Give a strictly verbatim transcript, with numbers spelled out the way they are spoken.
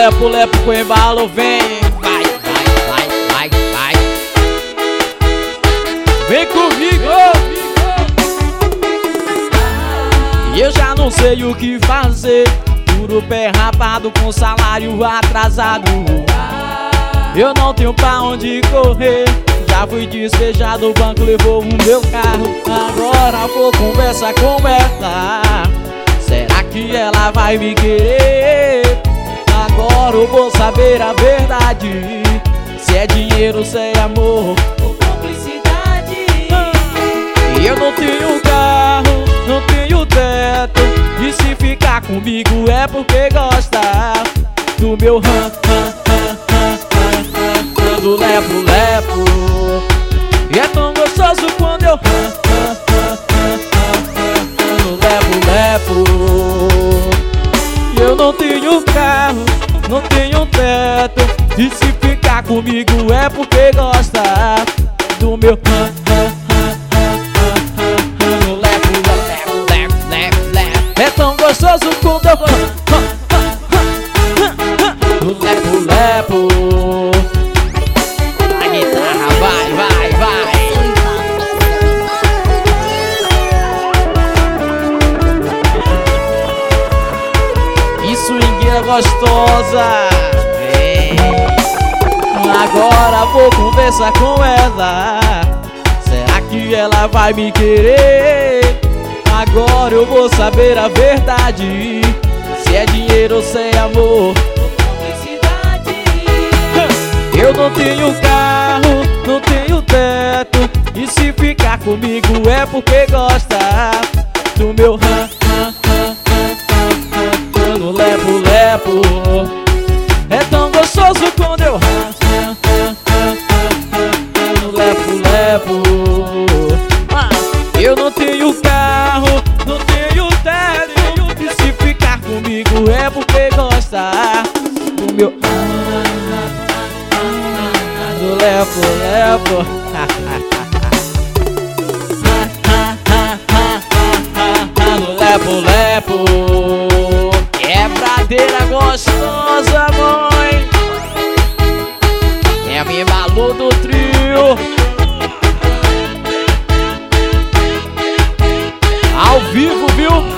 lepo, lepo com embalo, vem. Vai, vai, vai, vai, vai. Vem comigo. E eu já não sei o que fazer. Puro pé rapado com salário atrasado. Eu não tenho pra onde correr. Já fui despejado, o banco levou o meu carro. Agora vou conversar com ela. Será que ela vai me querer? Agora eu vou saber a verdade. Se é dinheiro, se é amor ou cumplicidade. E eu não tenho carro, não tenho teto. E se ficar comigo é porque gosta do meu ram, ram, ram, ram, ram, ram, do lepo, lepo. E é tão gostoso quando eu ram, ram, ram, ram, ram, ram, do lepo, lepo. E eu não tenho carro, não tenho teto. E se ficar comigo é porque gosta do meu ram, ram, ram, ram, ram, ram, do lepo, lepo, lepo, lepo, lepo. É tão gostoso quando eu ram, ram, ram, ram, ram, do lepo, lepo. A guitarra vai, vai, vai. Swingueira gostosa, vem. Agora vou conversar com ela. Será que ela vai me querer? Agora eu vou saber a verdade. Se é dinheiro ou se é amor ou cumplicidade. Eu não tenho carro, não tenho teto. E se ficar comigo é porque gosta do meu ram, ram, ram, no lepo, lepo. É tão gostoso quando eu ram, ram, ram, ram, ram, no lepo, lepo. Ah, eu não tenho carro, não tenho teto. E se ficar comigo é porque gosta do meu do lepo, lepo. No lepo, lepo. Quebradeira gostosa, mãe. É a minha Malu do trio. Ao vivo, viu?